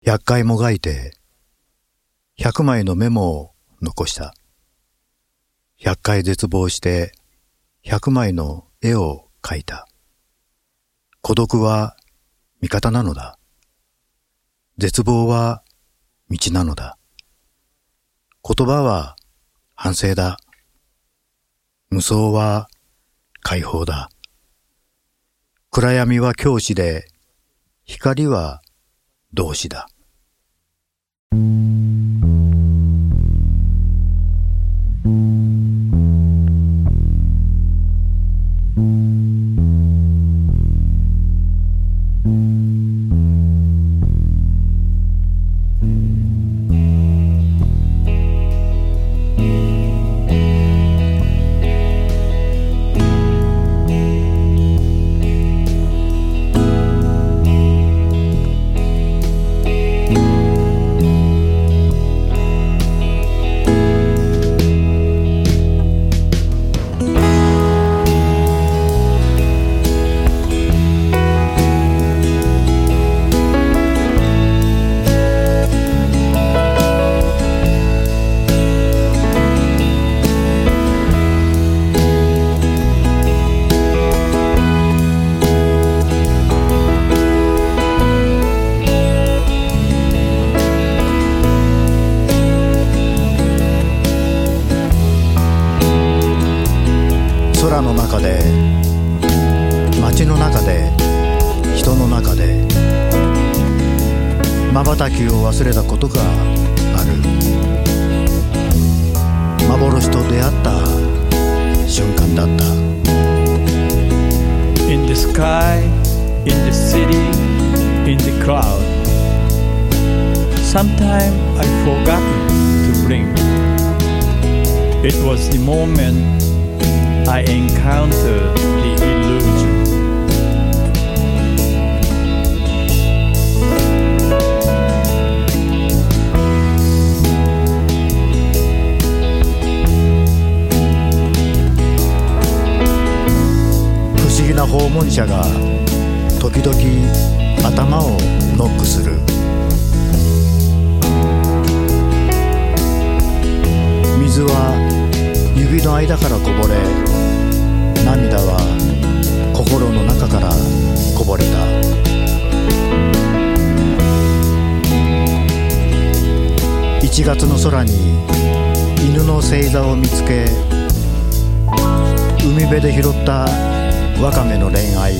100回もがいて100枚のメモを残した。100回絶望して100枚の絵を描いた。孤独は味方なのだ。絶望は道なのだ。言葉は反省だ。無双は解放だ。暗闇は教師で、光は同志だ。空の中で、街の中で、人の中で、瞬きを忘れたことがある。幻と出会った瞬間だった。 In the sky, in the city, in the crowd. Sometime I forgot to blink. It was the moment I encountered the illusion. 不思議な訪問者が時々頭をノックする。水は指の間からこぼれ、涙は心の中からこぼれた。1月の空に犬の星座を見つけ、海辺で拾ったワカメの恋愛、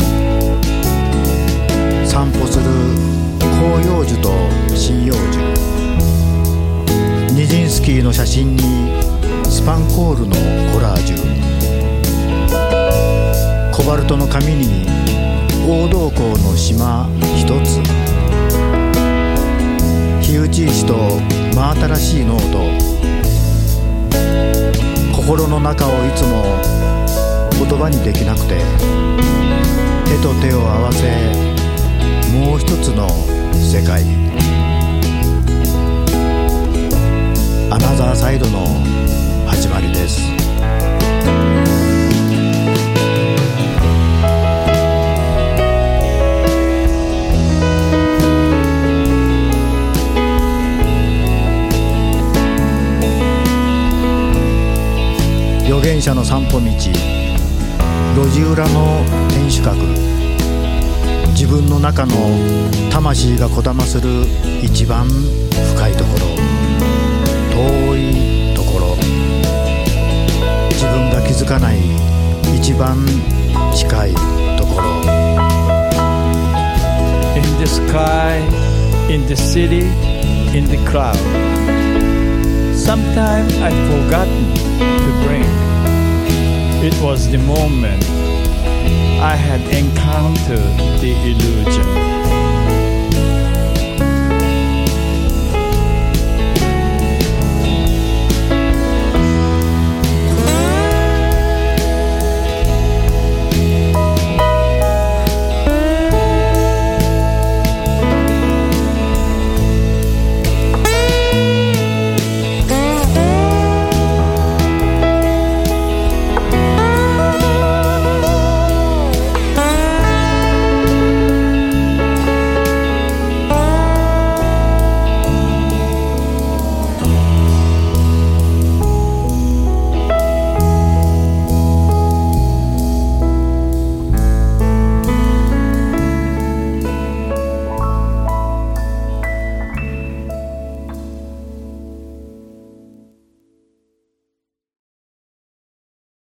散歩する広葉樹と針葉樹、ニジンスキーの写真にスパンコールのコラージュ、コバルトの紙に黄銅鉱の島一つ、火打ち石と真新しいノート、心の中をいつも言葉にできなくて、手と手を合わせもう一つの世界、アナザーサイドの始まりです。預言者の散歩道、路地裏の天守閣、自分の中の魂がこだまする一番深いところ、遠いところ、自分が気づかない一番近いところ。 In the sky, in the city, in the crowd. Sometime I've forgotten to bring. It was the moment I had encountered the illusion.